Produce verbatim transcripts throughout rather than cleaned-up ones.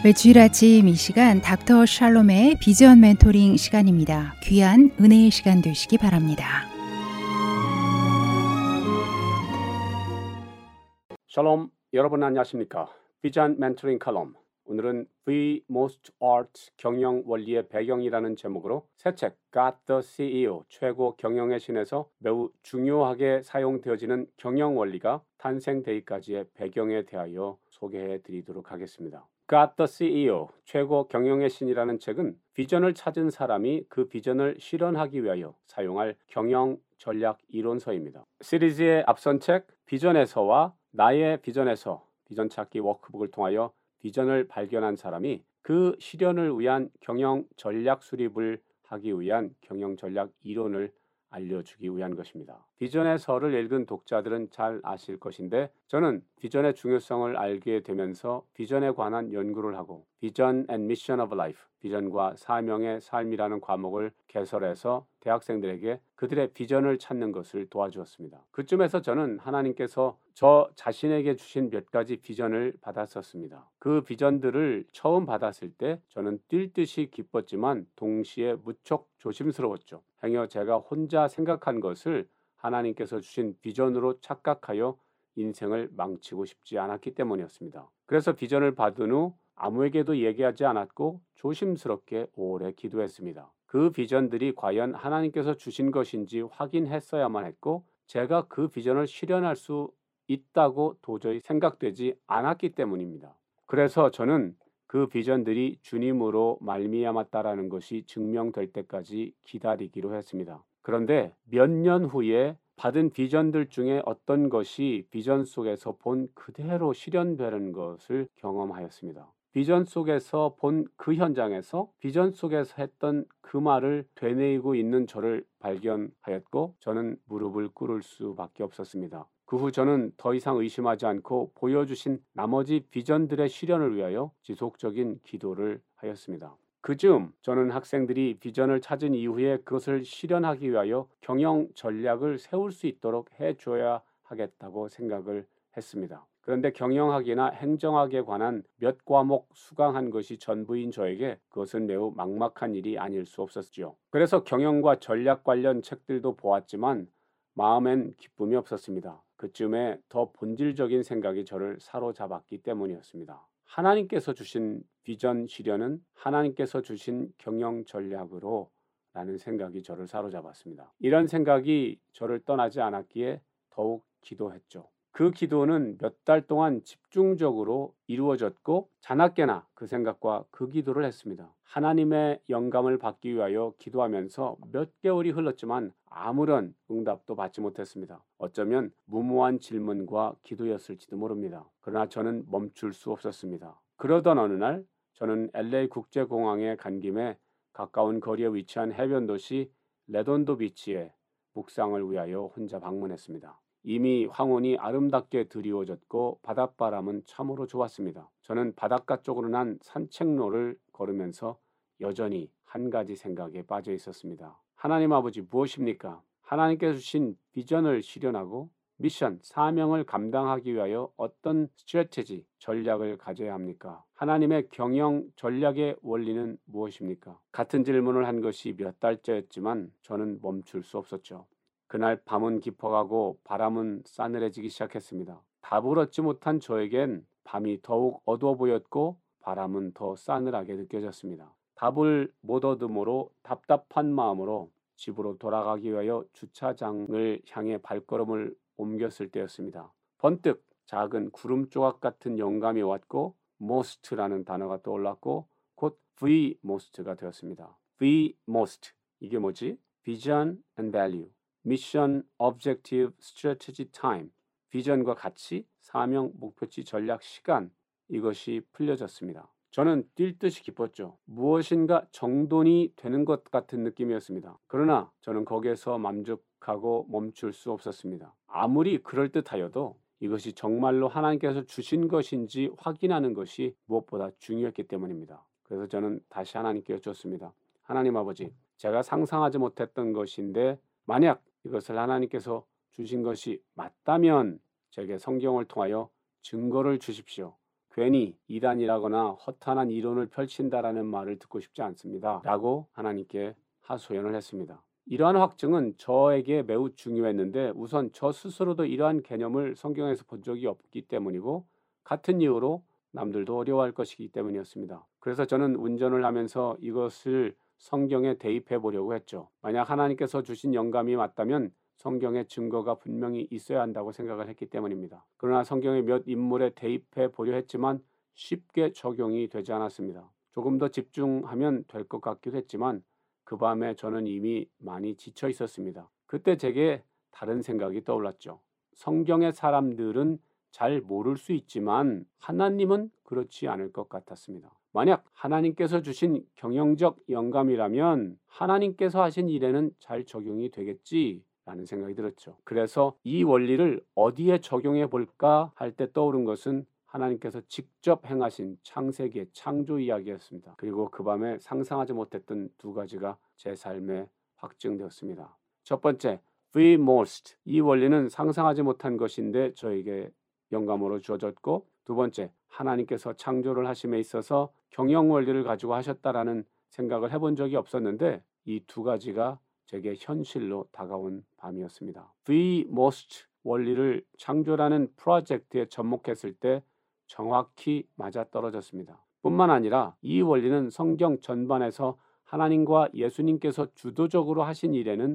매주일 아침 이 시간 닥터 샬롬의 비전 멘토링 시간입니다. 귀한 은혜의 시간 되시기 바랍니다. 샬롬, 여러분 안녕하십니까? 비전 멘토링 칼럼, 오늘은 The Most Art 경영 원리의 배경이라는 제목으로 새 책 Got the 씨이오 최고 경영의 신에서 매우 중요하게 사용되어지는 경영 원리가 탄생되기까지의 배경에 대하여 소개해 드리도록 하겠습니다. Got the 씨이오 최고 경영의 신이라는 책은 비전을 찾은 사람이 그 비전을 실현하기 위하여 사용할 경영 전략 이론서입니다. 시리즈의 앞선 책 비전에서와 나의 비전에서 비전 찾기 워크북을 통하여 비전을 발견한 사람이 그 실현을 위한 경영 전략 수립을 하기 위한 경영 전략 이론을 알려주기 위한 것입니다. 비전의 서를 읽은 독자들은 잘 아실 것인데 저는 비전의 중요성을 알게 되면서 비전에 관한 연구를 하고 비전 and Mission of Life, 비전과 사명의 삶이라는 과목을 개설해서 대학생들에게 그들의 비전을 찾는 것을 도와주었습니다. 그쯤에서 저는 하나님께서 저 자신에게 주신 몇 가지 비전을 받았었습니다. 그 비전들을 처음 받았을 때 저는 뛸 듯이 기뻤지만 동시에 무척 조심스러웠죠. 행여 제가 혼자 생각한 것을 하나님께서 주신 비전으로 착각하여 인생을 망치고 싶지 않았기 때문이었습니다. 그래서 비전을 받은 후 아무에게도 얘기하지 않았고 조심스럽게 오래 기도했습니다. 그 비전들이 과연 하나님께서 주신 것인지 확인했어야만 했고 제가 그 비전을 실현할 수 있다고 도저히 생각되지 않았기 때문입니다. 그래서 저는 그 비전들이 주님으로 말미암았다라는 것이 증명될 때까지 기다리기로 했습니다. 그런데 몇 년 후에 받은 비전들 중에 어떤 것이 비전 속에서 본 그대로 실현되는 것을 경험하였습니다. 비전 속에서 본 그 현장에서 비전 속에서 했던 그 말을 되뇌이고 있는 저를 발견하였고 저는 무릎을 꿇을 수밖에 없었습니다. 그 후 저는 더 이상 의심하지 않고 보여주신 나머지 비전들의 실현을 위하여 지속적인 기도를 하였습니다. 그즈음 저는 학생들이 비전을 찾은 이후에 그것을 실현하기 위하여 경영 전략을 세울 수 있도록 해줘야 하겠다고 생각을 했습니다. 그런데 경영학이나 행정학에 관한 몇 과목 수강한 것이 전부인 저에게 그것은 매우 막막한 일이 아닐 수 없었죠. 그래서 경영과 전략 관련 책들도 보았지만 마음엔 기쁨이 없었습니다. 그쯤에 더 본질적인 생각이 저를 사로잡았기 때문이었습니다. 하나님께서 주신 비전 실현은 하나님께서 주신 경영 전략으로 라는 생각이 저를 사로잡았습니다. 이런 생각이 저를 떠나지 않았기에 더욱 기도했죠. 그 기도는 몇 달 동안 집중적으로 이루어졌고 자나깨나 그 생각과 그 기도를 했습니다. 하나님의 영감을 받기 위하여 기도하면서 몇 개월이 흘렀지만 아무런 응답도 받지 못했습니다. 어쩌면 무모한 질문과 기도였을지도 모릅니다. 그러나 저는 멈출 수 없었습니다. 그러던 어느 날 저는 엘에이 국제공항에 간 김에 가까운 거리에 위치한 해변 도시 레돈도 비치에 묵상을 위하여 혼자 방문했습니다. 이미 황혼이 아름답게 드리워졌고 바닷바람은 참으로 좋았습니다. 저는 바닷가 쪽으로 난 산책로를 걸으면서 여전히 한 가지 생각에 빠져 있었습니다. 하나님 아버지 무엇입니까? 하나님께서 주신 비전을 실현하고 미션, 사명을 감당하기 위하여 어떤 스트래티지, 전략을 가져야 합니까? 하나님의 경영 전략의 원리는 무엇입니까? 같은 질문을 한 것이 몇 달째였지만 저는 멈출 수 없었죠. 그날 밤은 깊어가고 바람은 싸늘해지기 시작했습니다. 답을 얻지 못한 저에겐 밤이 더욱 어두워 보였고 바람은 더 싸늘하게 느껴졌습니다. 답을 못 얻음으로 답답한 마음으로 집으로 돌아가기 위하여 주차장을 향해 발걸음을 옮겼을 때였습니다. 번뜩 작은 구름 조각 같은 영감이 왔고 most라는 단어가 떠올랐고 곧 The most가 되었습니다. The most, 이게 뭐지? Vision and Value, Mission, Objective, Strategy, Time, 비전과 가치, 사명, 목표치, 전략, 시간, 이것이 풀려졌습니다. 저는 뛸 듯이 기뻤죠. 무엇인가 정돈이 되는 것 같은 느낌이었습니다. 그러나 저는 거기에서 만족하고 멈출 수 없었습니다. 아무리 그럴듯하여도 이것이 정말로 하나님께서 주신 것인지 확인하는 것이 무엇보다 중요했기 때문입니다. 그래서 저는 다시 하나님께 여쭙습니다. 하나님 아버지, 제가 상상하지 못했던 것인데 만약 이것을 하나님께서 주신 것이 맞다면 제게 성경을 통하여 증거를 주십시오. 괜히 이단이라거나 허탄한 이론을 펼친다라는 말을 듣고 싶지 않습니다. 라고 하나님께 하소연을 했습니다. 이러한 확증은 저에게 매우 중요했는데 우선 저 스스로도 이러한 개념을 성경에서 본 적이 없기 때문이고 같은 이유로 남들도 어려워할 것이기 때문이었습니다. 그래서 저는 운전을 하면서 이것을 성경에 대입해 보려고 했죠. 만약 하나님께서 주신 영감이 맞다면 성경의 증거가 분명히 있어야 한다고 생각을 했기 때문입니다. 그러나 성경의 몇 인물에 대입해 보려 했지만 쉽게 적용이 되지 않았습니다. 조금 더 집중하면 될 것 같기도 했지만 그 밤에 저는 이미 많이 지쳐 있었습니다. 그때 제게 다른 생각이 떠올랐죠. 성경의 사람들은 잘 모를 수 있지만 하나님은 그렇지 않을 것 같았습니다. 만약 하나님께서 주신 경영적 영감이라면 하나님께서 하신 일에는 잘 적용이 되겠지 라는 생각이 들었죠. 그래서 이 원리를 어디에 적용해 볼까 할 때 떠오른 것은 하나님께서 직접 행하신 창세기의 창조 이야기였습니다. 그리고 그 밤에 상상하지 못했던 두 가지가 제 삶에 확증되었습니다. 첫 번째, we most. 이 원리는 상상하지 못한 것인데 저에게 영감으로 주어졌고, 두 번째, 하나님께서 창조를 하심에 있어서 경영 원리를 가지고 하셨다라는 생각을 해본 적이 없었는데 이 두 가지가 제게 현실로 다가온 밤이었습니다. we most 원리를 창조라는 프로젝트에 접목했을 때 정확히 맞아떨어졌습니다. 뿐만 아니라 이 원리는 성경 전반에서 하나님과 예수님께서 주도적으로 하신 일에는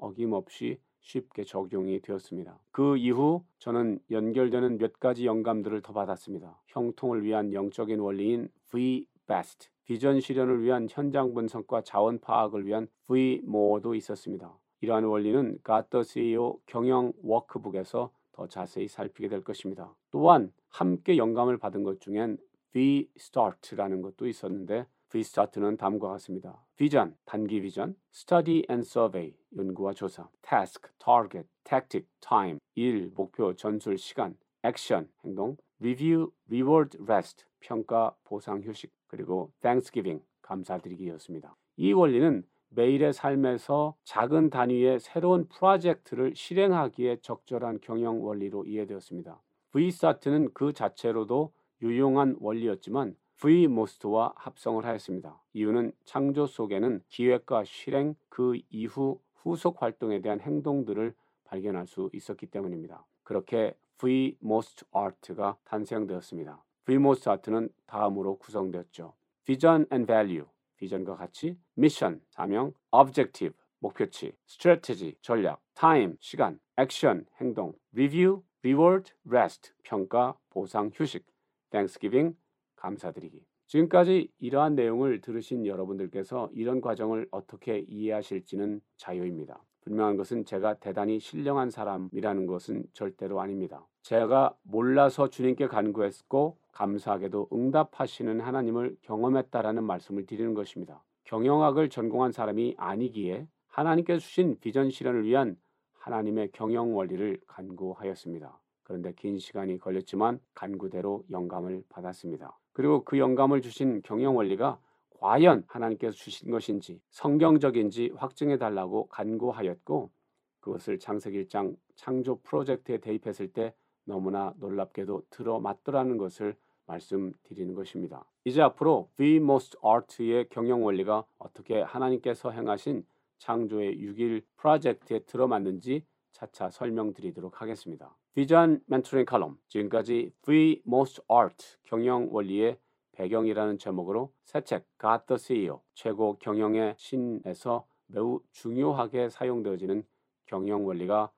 어김없이 쉽게 적용이 되었습니다. 그 이후 저는 연결되는 몇 가지 영감들을 더 받았습니다. 형통을 위한 영적인 원리인 we best, 비전 실현을 위한 현장 분석과 자원 파악을 위한 we more도 있었습니다. 이러한 원리는 God the 씨이오 경영 워크북에서 더 자세히 살피게 될 것입니다. 또한 함께 영감을 받은 것 중엔 we start라는 것도 있었는데 we start는 다음과 같습니다. 비전, 단기 비전, study and survey, 연구와 조사, task, target, tactic, time, 일, 목표, 전술, 시간, action, 행동, review, reward, rest, 평가, 보상, 휴식, 그리고 thanksgiving, 감사드리기였습니다. 이 원리는 매일의 삶에서 작은 단위의 새로운 프로젝트를 실행하기에 적절한 경영 원리로 이해되었습니다. we start는 그 자체로도 유용한 원리였지만 we most와 합성을 하였습니다. 이유는 창조 속에는 기획과 실행, 그 이후 후속 활동에 대한 행동들을 발견할 수 있었기 때문입니다. 그렇게 we most art가 탄생되었습니다. we most art는 다음으로 구성되었죠. vision and value, 비전과 가치, mission, 사명, objective, 목표치, strategy, 전략, time, 시간, action, 행동, review, reward, rest, 평가, 보상, 휴식, thanksgiving, 감사드리기. 지금까지 이러한 내용을 들으신 여러분들께서 이런 과정을 어떻게 이해하실지는 자유입니다. 분명한 것은 제가 대단히 신령한 사람이라는 것은 절대로 아닙니다. 제가 몰라서 주님께 간구했고 감사하게도 응답하시는 하나님을 경험했다라는 말씀을 드리는 것입니다. 경영학을 전공한 사람이 아니기에 하나님께서 주신 비전 실현을 위한 하나님의 경영 원리를 간구하였습니다. 그런데 긴 시간이 걸렸지만 간구대로 영감을 받았습니다. 그리고 그 영감을 주신 경영 원리가 과연 하나님께서 주신 것인지 성경적인지 확증해 달라고 간구하였고 그것을 창세기 일 장 창조 프로젝트에 대입했을 때 너무나 놀랍게도 들어맞더라는 것을 말씀드리는 것입니다. 이제 앞으로 we most art의 경영 원리가 어떻게 하나님께서 행하신 창조의 육 일 프로젝트에 들어맞는지 차차 설명드리도록 하겠습니다. 비전 멘토링 칼럼, 지금까지 we most art 경영 원리의 배경이라는 제목으로 새 책 God the 씨이오 최고 경영의 신에서 매우 중요하게 사용되어지는 경영 원리가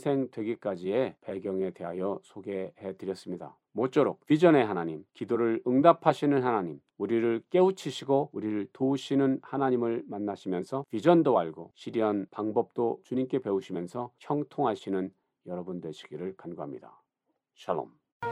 탄생되기까지의 배경에 대하여 소개해 드렸습니다. 모쪼록 비전의 하나님, 기도를 응답하시는 하나님, 우리를 깨우치시고 우리를 도우시는 하나님을 만나시면서 비전도 알고 실현 방법도 주님께 배우시면서 형통하시는 여러분 되시기를 간구합니다. 샬롬.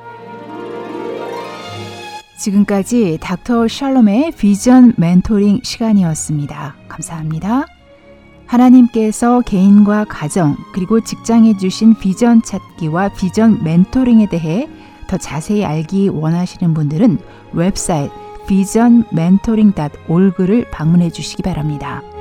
지금까지 닥터 샬롬의 비전 멘토링 시간이었습니다. 감사합니다. 하나님께서 개인과 가정 그리고 직장에 주신 비전 찾기와 비전 멘토링에 대해 더 자세히 알기 원하시는 분들은 웹사이트 비전 멘토링 닷 오르그를 방문해 주시기 바랍니다.